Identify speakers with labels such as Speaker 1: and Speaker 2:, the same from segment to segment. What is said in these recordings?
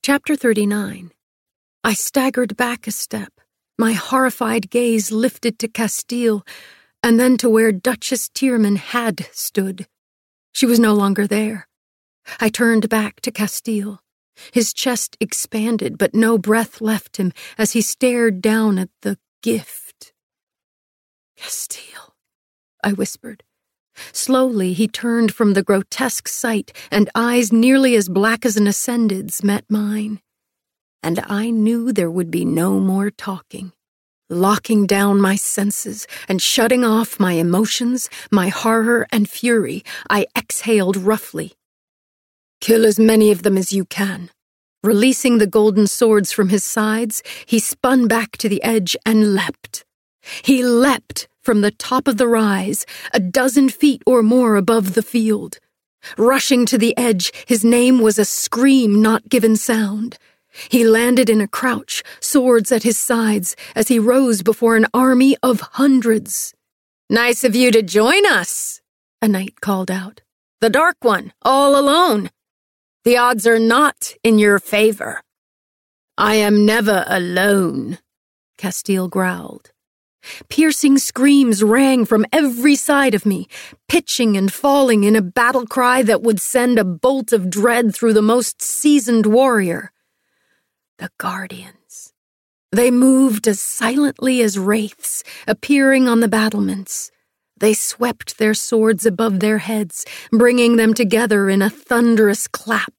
Speaker 1: Chapter 39. I staggered back a step, my horrified gaze lifted to Castile, and then to where Duchess Tierman had stood. She was no longer there. I turned back to Castile. His chest expanded, but no breath left him as he stared down at the gift. "Castile," I whispered. Slowly, he turned from the grotesque sight, and eyes nearly as black as an Ascended's met mine. And I knew there would be no more talking. Locking down my senses and shutting off my emotions, my horror and fury, I exhaled roughly. "Kill as many of them as you can." Releasing the golden swords from his sides, he spun back to the edge and leapt. He leapt from the top of the rise, 12 feet or more above the field. Rushing to the edge, his name was a scream not given sound. He landed in a crouch, swords at his sides, as he rose before an army of hundreds. "Nice of you to join us," a knight called out. "The Dark One, all alone. The odds are not in your favor." "I am never alone," Castile growled. Piercing screams rang from every side of me, pitching and falling in a battle cry that would send a bolt of dread through the most seasoned warrior. The Guardians. They moved as silently as wraiths, appearing on the battlements. They swept their swords above their heads, bringing them together in a thunderous clap.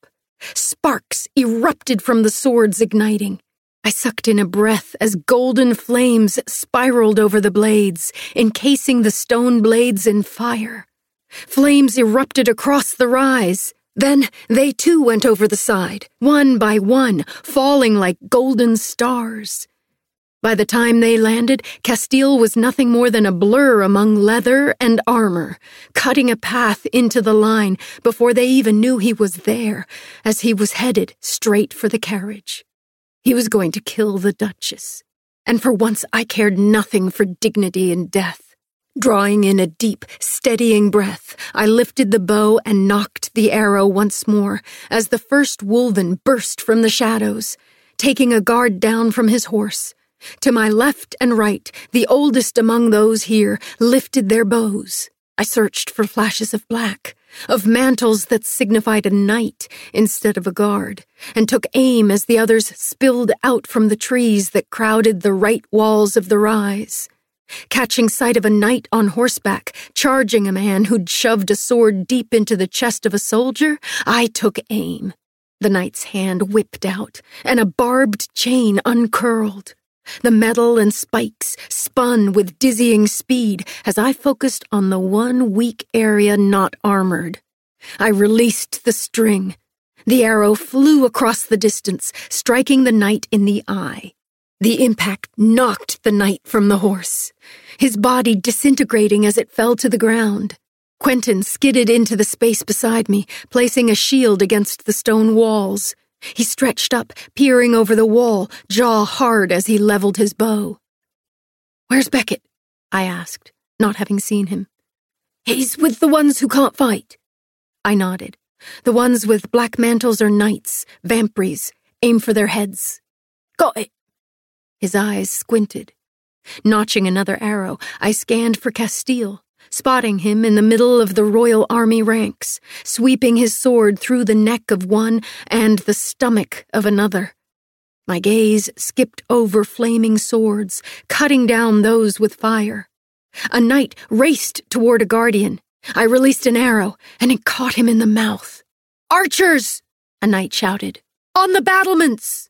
Speaker 1: Sparks erupted from the swords, igniting. I sucked in a breath as golden flames spiraled over the blades, encasing the stone blades in fire. Flames erupted across the rise. Then they too went over the side, one by one, falling like golden stars. By the time they landed, Castile was nothing more than a blur among leather and armor, cutting a path into the line before they even knew he was there, as he was headed straight for the carriage. He was going to kill the Duchess, and for once I cared nothing for dignity and death. Drawing in a deep, steadying breath, I lifted the bow and knocked the arrow once more as the first Wolven burst from the shadows, taking a guard down from his horse. To my left and right, the oldest among those here lifted their bows. I searched for flashes of black, of mantles that signified a knight instead of a guard, and took aim as the others spilled out from the trees that crowded the right walls of the rise. Catching sight of a knight on horseback, charging a man who'd shoved a sword deep into the chest of a soldier, I took aim. The knight's hand whipped out, and a barbed chain uncurled. The metal and spikes spun with dizzying speed as I focused on the one weak area not armored. I released the string. The arrow flew across the distance, striking the knight in the eye. The impact knocked the knight from the horse, his body disintegrating as it fell to the ground. Quentin skidded into the space beside me, placing a shield against the stone walls. He stretched up, peering over the wall, jaw hard as he leveled his bow. "Where's Beckett?" I asked, not having seen him. "He's with the ones who can't fight." I nodded. "The ones with black mantles are knights, vampires. Aim for their heads." "Got it." His eyes squinted. Notching another arrow, I scanned for Castile, spotting him in the middle of the royal army ranks, sweeping his sword through the neck of one and the stomach of another. My gaze skipped over flaming swords, cutting down those with fire. A knight raced toward a guardian. I released an arrow, and it caught him in the mouth. "Archers!" a knight shouted. "On the battlements!"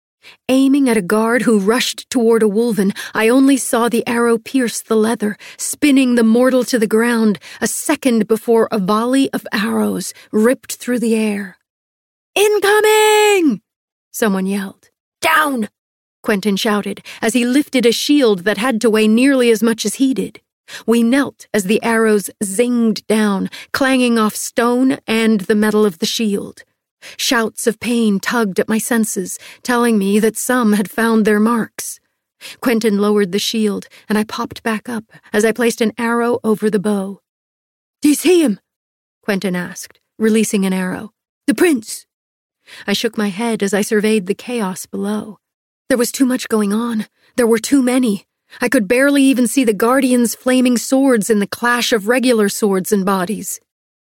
Speaker 1: Aiming at a guard who rushed toward a Wolven, I only saw the arrow pierce the leather, spinning the mortal to the ground a second before a volley of arrows ripped through the air. "Incoming!" someone yelled. "Down!" Quentin shouted as he lifted a shield that had to weigh nearly as much as he did. We knelt as the arrows zinged down, clanging off stone and the metal of the shield. Shouts of pain tugged at my senses, telling me that some had found their marks. Quentin lowered the shield, and I popped back up as I placed an arrow over the bow. "Do you see him?" Quentin asked, releasing an arrow. "The prince." I shook my head as I surveyed the chaos below. There was too much going on. There were too many. I could barely even see the Guardians' flaming swords in the clash of regular swords and bodies.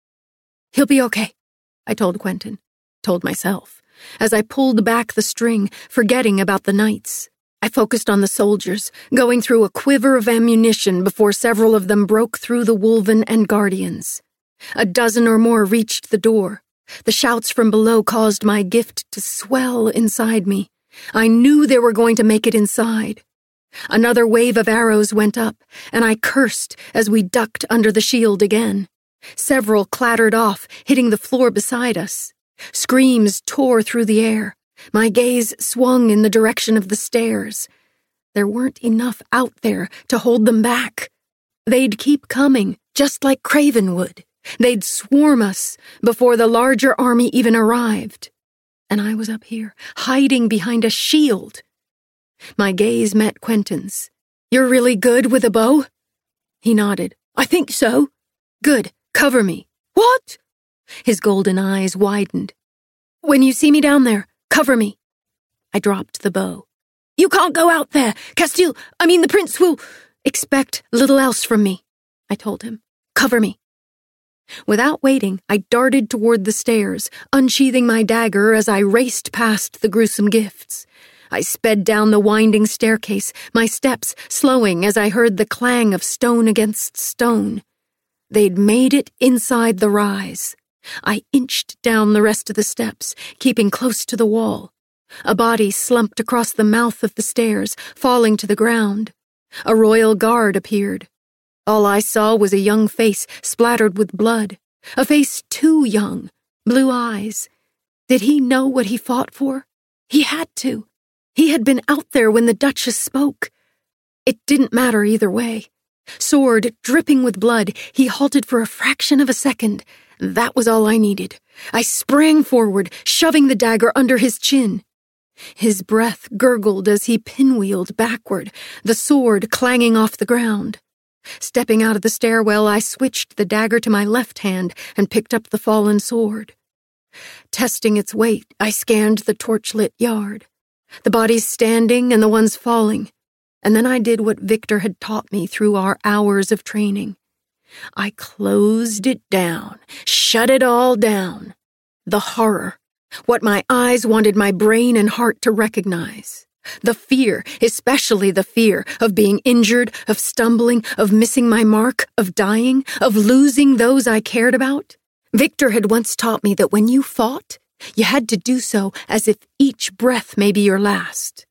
Speaker 1: "He'll be okay," I told Quentin, told myself, as I pulled back the string, forgetting about the knights. I focused on the soldiers, going through a quiver of ammunition before several of them broke through the Wolven and Guardians. A dozen or more reached the door. The shouts from below caused my gift to swell inside me. I knew they were going to make it inside. Another wave of arrows went up, and I cursed as we ducked under the shield again. Several clattered off, hitting the floor beside us. Screams tore through the air. My gaze swung in the direction of the stairs. There weren't enough out there to hold them back. They'd keep coming, just like Craven would. They'd swarm us before the larger army even arrived. And I was up here, hiding behind a shield. My gaze met Quentin's. "You're really good with a bow?" He nodded. "I think so." "Good. Cover me." "What?" His golden eyes widened. "When you see me down there, cover me." I dropped the bow. "You can't go out there. The prince will—" "Expect little else from me," I told him. "Cover me." Without waiting, I darted toward the stairs, unsheathing my dagger as I raced past the gruesome gifts. I sped down the winding staircase, my steps slowing as I heard the clang of stone against stone. They'd made it inside the rise. I inched down the rest of the steps, keeping close to the wall. A body slumped across the mouth of the stairs, falling to the ground. A royal guard appeared. All I saw was a young face splattered with blood. A face too young, blue eyes. Did he know what he fought for? He had to. He had been out there when the Duchess spoke. It didn't matter either way. Sword dripping with blood, he halted for a fraction of a second. That was all I needed. I sprang forward, shoving the dagger under his chin. His breath gurgled as he pinwheeled backward, the sword clanging off the ground. Stepping out of the stairwell, I switched the dagger to my left hand and picked up the fallen sword. Testing its weight, I scanned the torchlit yard. The bodies standing and the ones falling. And then I did what Victor had taught me through our hours of training. I closed it down, shut it all down. The horror, what my eyes wanted my brain and heart to recognize. The fear, especially the fear of being injured, of stumbling, of missing my mark, of dying, of losing those I cared about. Victor had once taught me that when you fought, you had to do so as if each breath may be your last.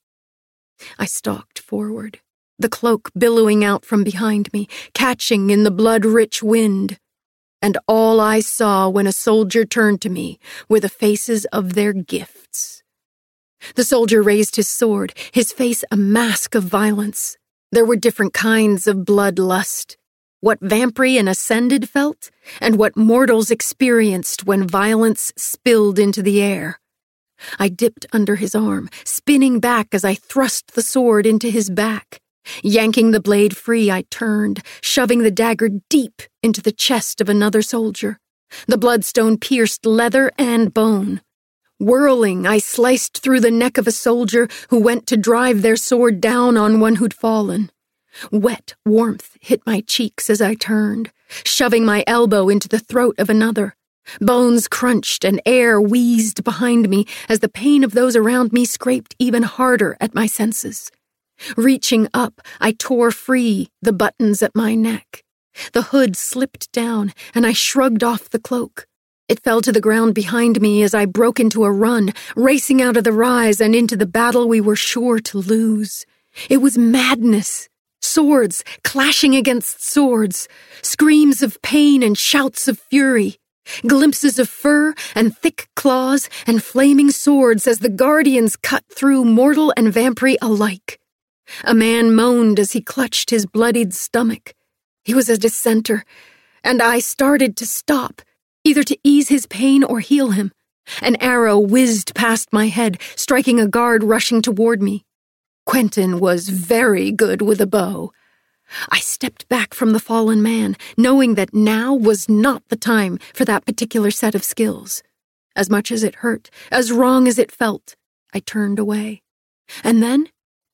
Speaker 1: I stalked forward, the cloak billowing out from behind me, catching in the blood-rich wind. And all I saw when a soldier turned to me were the faces of their gifts. The soldier raised his sword, his face a mask of violence. There were different kinds of bloodlust. What Vampry and Ascended felt, and what mortals experienced when violence spilled into the air. I dipped under his arm, spinning back as I thrust the sword into his back. Yanking the blade free, I turned, shoving the dagger deep into the chest of another soldier. The bloodstone pierced leather and bone. Whirling, I sliced through the neck of a soldier who went to drive their sword down on one who'd fallen. Wet warmth hit my cheeks as I turned, shoving my elbow into the throat of another. Bones crunched and air wheezed behind me as the pain of those around me scraped even harder at my senses. Reaching up, I tore free the buttons at my neck. The hood slipped down, and I shrugged off the cloak. It fell to the ground behind me as I broke into a run, racing out of the rise and into the battle we were sure to lose. It was madness. Swords clashing against swords, screams of pain and shouts of fury, glimpses of fur and thick claws and flaming swords as the Guardians cut through mortal and Vampry alike. A man moaned as he clutched his bloodied stomach. He was a dissenter, and I started to stop, either to ease his pain or heal him. An arrow whizzed past my head, striking a guard rushing toward me. Quentin was very good with a bow. I stepped back from the fallen man, knowing that now was not the time for that particular set of skills. As much as it hurt, as wrong as it felt, I turned away. And then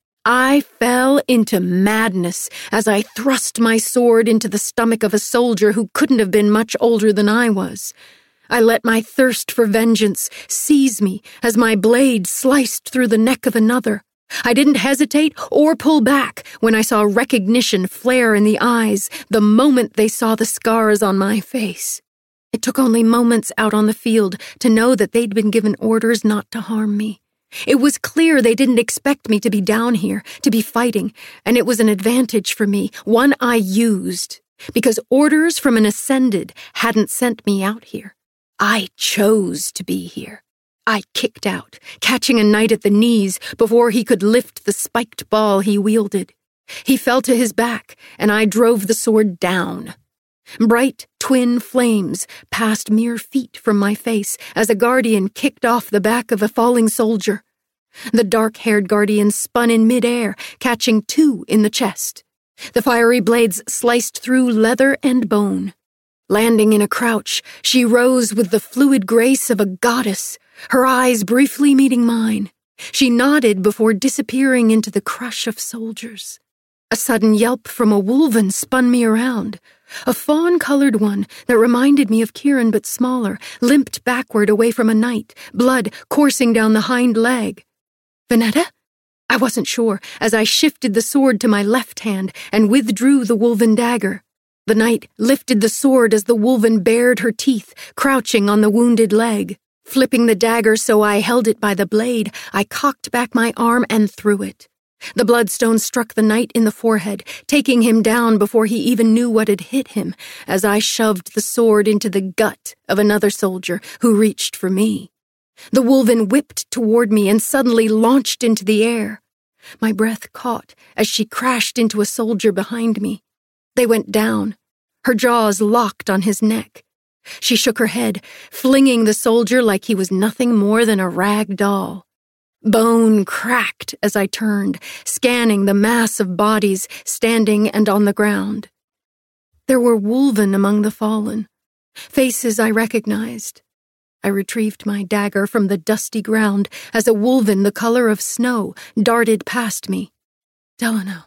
Speaker 1: I fell into madness as I thrust my sword into the stomach of a soldier who couldn't have been much older than I was. I let my thirst for vengeance seize me as my blade sliced through the neck of another. I didn't hesitate or pull back when I saw recognition flare in the eyes the moment they saw the scars on my face. It took only moments out on the field to know that they'd been given orders not to harm me. It was clear they didn't expect me to be down here, to be fighting, and it was an advantage for me, one I used, because orders from an Ascended hadn't sent me out here. I chose to be here. I kicked out, catching a knight at the knees before he could lift the spiked ball he wielded. He fell to his back, and I drove the sword down. Bright twin flames passed mere feet from my face as a guardian kicked off the back of a falling soldier. The dark-haired guardian spun in midair, catching two in the chest. The fiery blades sliced through leather and bone. Landing in a crouch, she rose with the fluid grace of a goddess, her eyes briefly meeting mine. She nodded before disappearing into the crush of soldiers. A sudden yelp from a wolven spun me around. A fawn-colored one that reminded me of Kieran but smaller limped backward away from a knight, blood coursing down the hind leg. Venetta? I wasn't sure as I shifted the sword to my left hand and withdrew the wolven dagger. The knight lifted the sword as the wolven bared her teeth, crouching on the wounded leg. Flipping the dagger so I held it by the blade, I cocked back my arm and threw it. The bloodstone struck the knight in the forehead, taking him down before he even knew what had hit him, as I shoved the sword into the gut of another soldier who reached for me. The wolven whipped toward me and suddenly launched into the air. My breath caught as she crashed into a soldier behind me. They went down, her jaws locked on his neck. She shook her head, flinging the soldier like he was nothing more than a rag doll. Bone cracked as I turned, scanning the mass of bodies standing and on the ground. There were wolven among the fallen, faces I recognized. I retrieved my dagger from the dusty ground as a wolven the color of snow darted past me. Delano.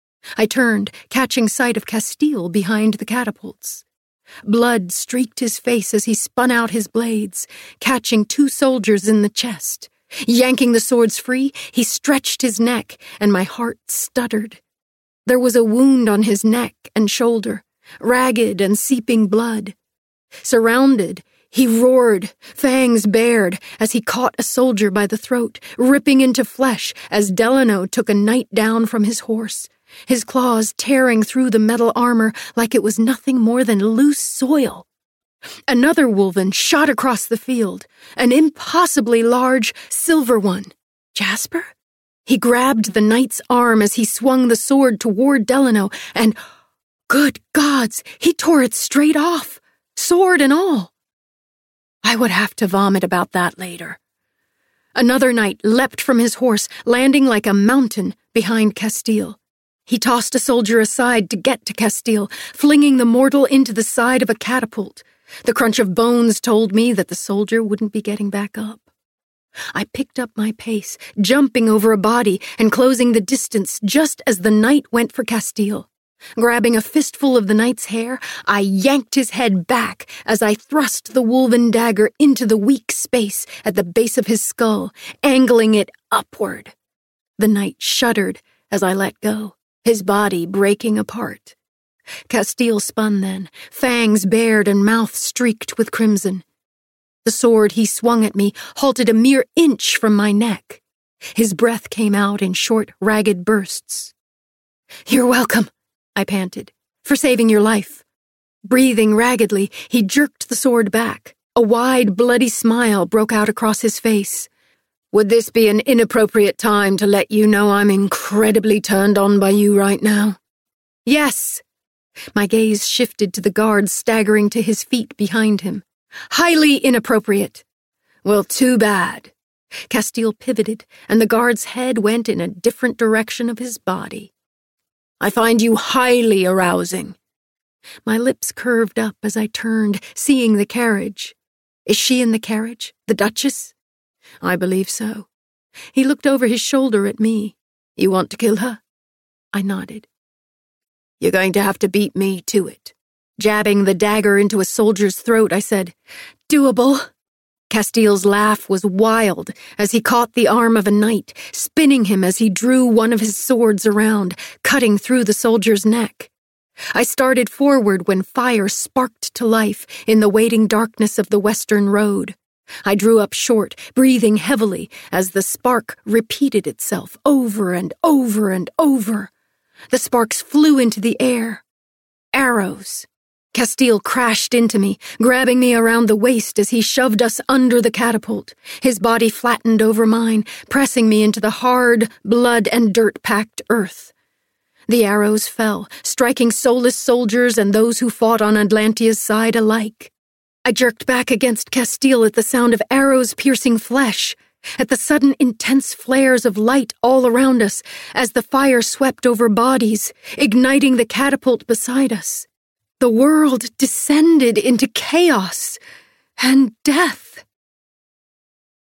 Speaker 1: I turned, catching sight of Castile behind the catapults. Blood streaked his face as he spun out his blades, catching two soldiers in the chest. Yanking the swords free, he stretched his neck, and my heart stuttered. There was a wound on his neck and shoulder, ragged and seeping blood. Surrounded, he roared, fangs bared, as he caught a soldier by the throat, ripping into flesh as Delano took a knight down from his horse, his claws tearing through the metal armor like it was nothing more than loose soil. Another wolven shot across the field, an impossibly large silver one. Jasper? He grabbed the knight's arm as he swung the sword toward Delano, and, good gods, he tore it straight off, sword and all. I would have to vomit about that later. Another knight leapt from his horse, landing like a mountain behind Castile. He tossed a soldier aside to get to Castile, flinging the mortal into the side of a catapult. The crunch of bones told me that the soldier wouldn't be getting back up. I picked up my pace, jumping over a body and closing the distance just as the knight went for Castile. Grabbing a fistful of the knight's hair, I yanked his head back as I thrust the wolven dagger into the weak space at the base of his skull, angling it upward. The knight shuddered as I let go, his body breaking apart. Castile spun then, fangs bared and mouth streaked with crimson. The sword he swung at me halted a mere inch from my neck. His breath came out in short, ragged bursts. "You're welcome," I panted, "for saving your life." Breathing raggedly, he jerked the sword back. A wide, bloody smile broke out across his face. "Would this be an inappropriate time to let you know I'm incredibly turned on by you right now?" "Yes." My gaze shifted to the guard staggering to his feet behind him. "Highly inappropriate." "Well, too bad." Castile pivoted, and the guard's head went in a different direction of his body. "I find you highly arousing." My lips curved up as I turned, seeing the carriage. Is she in the carriage, the Duchess?" "I believe so." He looked over his shoulder at me. "You want to kill her?" I nodded. "You're going to have to beat me to it." Jabbing the dagger into a soldier's throat, I said, "Doable." Castile's laugh was wild as he caught the arm of a knight, spinning him as he drew one of his swords around, cutting through the soldier's neck. I started forward when fire sparked to life in the waiting darkness of the western road. I drew up short, breathing heavily as the spark repeated itself over and over and over. The sparks flew into the air. Arrows. Castile crashed into me, grabbing me around the waist as he shoved us under the catapult. His body flattened over mine, pressing me into the hard, blood and dirt-packed earth. The arrows fell, striking soulless soldiers and those who fought on Atlantia's side alike. I jerked back against Castile at the sound of arrows piercing flesh, at the sudden intense flares of light all around us as the fire swept over bodies, igniting the catapult beside us. The world descended into chaos and death.